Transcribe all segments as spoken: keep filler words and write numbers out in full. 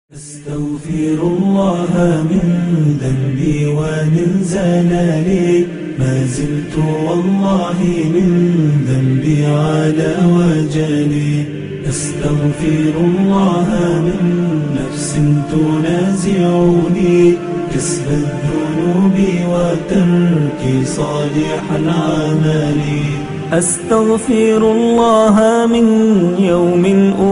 أستغفر الله من ذنبي ومن زلالي، ما زلت والله من ذنبي على وجلي. أستغفر الله من نفس تنازعني كسب الذنوب وترك صالح العمل. أستغفر الله من يوم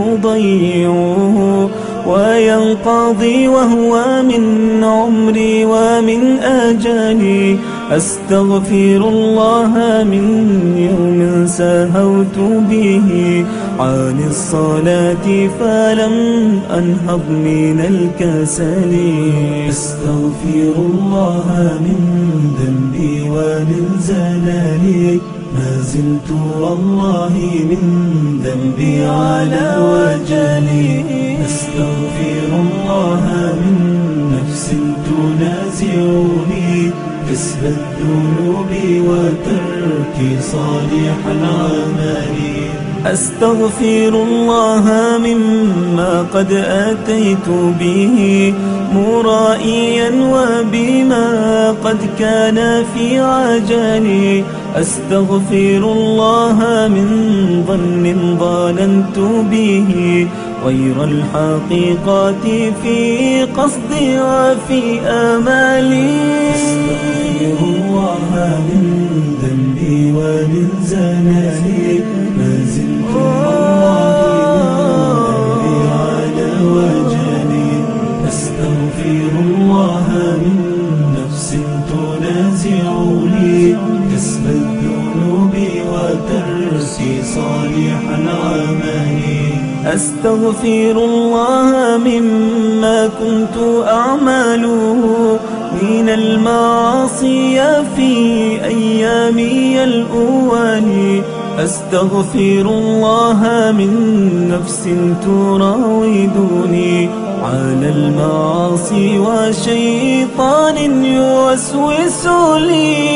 أضيعه وينقضي وهو من عمري ومن أجلي. أستغفر الله من يوم سهوت به عن الصلاة فلم أنهض من الكسل. أستغفر الله من ذنبي ومن زلالي، ما زلت والله من ذنبي على وجلي. أستغفر الله من نفس تنازعني كسب الذنوب وترك صالح العمل. أستغفر الله مما قد أتيت به مرائيا وبما قد كان في عجلي. أستغفر الله من ظن ظننت به غير الحقيقة في قصدي وفي آمالي. أستغفر الله من ذنبي ومن زلالي، ما زلت والله من ذنبي على وجلي. أستغفر الله من نفس تنازعني كسب الذنوب وترك صالح العمل. أستغفر الله مما كنت أعمله من المعاصي في أيامي الأول. أستغفر الله من نفس تراودني على المعاصي وشيطان يوسوس لي.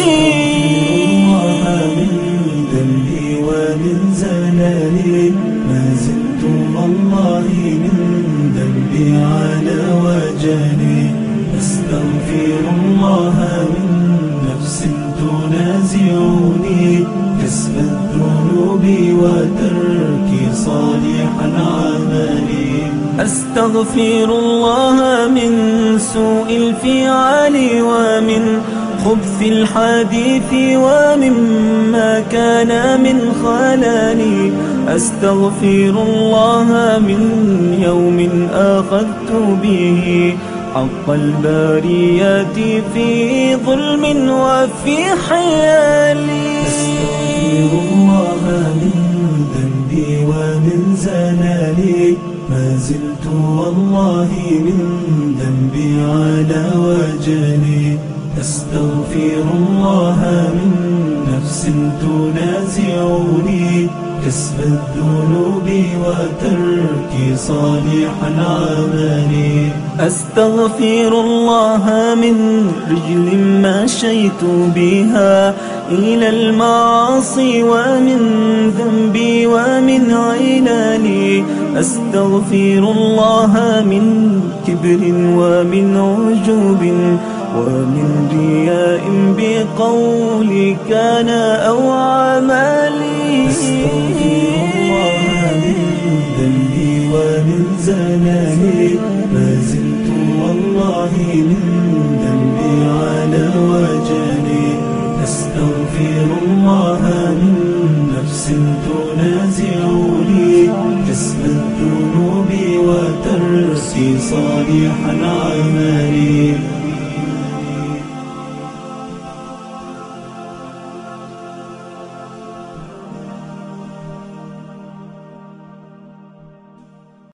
ومن زلالي، ما زلت والله من ذنبي على وجلي. أستغفر الله من نفس تنازعني كسب الذنوب وترك صالح العمل. أستغفر الله من سوء الفعال ومن خبث الحديث ومما كان من خلاني. أستغفر الله من يوم أخذت به حق الباريات في ظلم وفي حيالي. أستغفر الله من ذنبي ومن زلالي، ما زلت والله من ذنبي على وجلي. أستغفر الله من نفس تنازعني كسب الذنوب وترك صالح العمل. أستغفر الله من رجل مشيت بها إلى المعاصي ومن ذنبي ومن علالي. أستغفر الله من كبر ومن عجوب ومن رياء بقولي كان أو عملي. أستغفر الله من ذنبي ومن زلالي، ما زلت والله من ذنبي على وجلي. أستغفر الله من نفس تنازعني كسب الذنوب وترك صالح العمل.